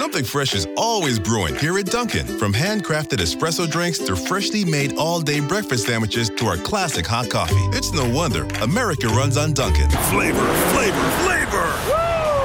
Something fresh is always brewing here at Dunkin'. From handcrafted espresso drinks to freshly made all-day breakfast sandwiches to our classic hot coffee. It's no wonder America runs on Dunkin'. Flavor, flavor, flavor! Woo!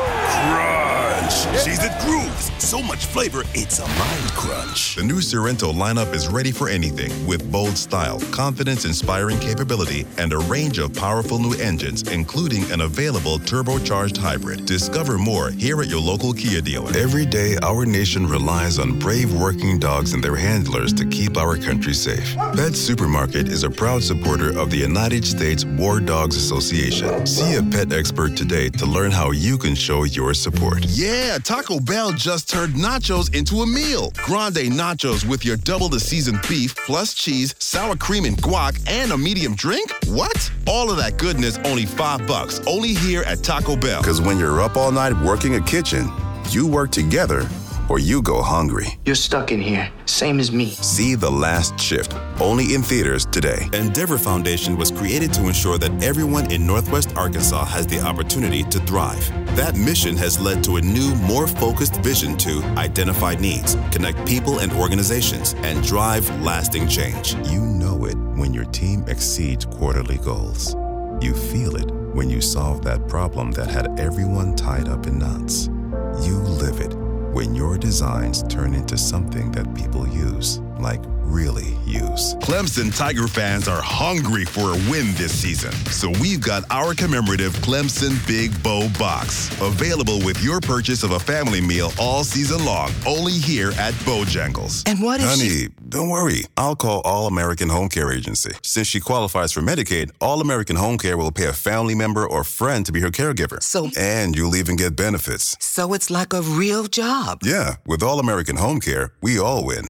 Crunch! Cheese that grooves. So much flavor, it's a mind crunch. The new Sorrento lineup is ready for anything with bold style, confidence-inspiring capability, and a range of powerful new engines, including an available turbocharged hybrid. Discover more here at your local Kia dealer. Every day, our nation relies on brave working dogs and their handlers to keep our country safe. Pet Supermarket is a proud supporter of the United States War Dogs Association. See a pet expert today to learn how you can show your support. Yeah, Taco Bell just turned nachos into a meal. Grande nachos with your double the seasoned beef, plus cheese, sour cream and guac, and a medium drink? What? All of that goodness only $5. Only here at Taco Bell. Because when you're up all night working a kitchen, you work together or you go hungry. You're stuck in here, same as me. See The Last Shift, only in theaters today. Endeavor Foundation was created to ensure that everyone in Northwest Arkansas has the opportunity to thrive. That mission has led to a new, more focused vision to identify needs, connect people and organizations, and drive lasting change. You know it when your team exceeds quarterly goals. You feel it when you solve that problem that had everyone tied up in knots. You live it when your designs turn into something that people use, like really use. Clemson Tiger fans are hungry for a win this season, so we've got our commemorative Clemson Big Bow Box, available with your purchase of a family meal all season long, only here at Bojangles. And what if Honey, don't worry. I'll call All American Home Care Agency. Since she qualifies for Medicaid, All American Home Care will pay a family member or friend to be her caregiver. And you'll even get benefits. So it's like a real job. Yeah, with All American Home Care, we all win.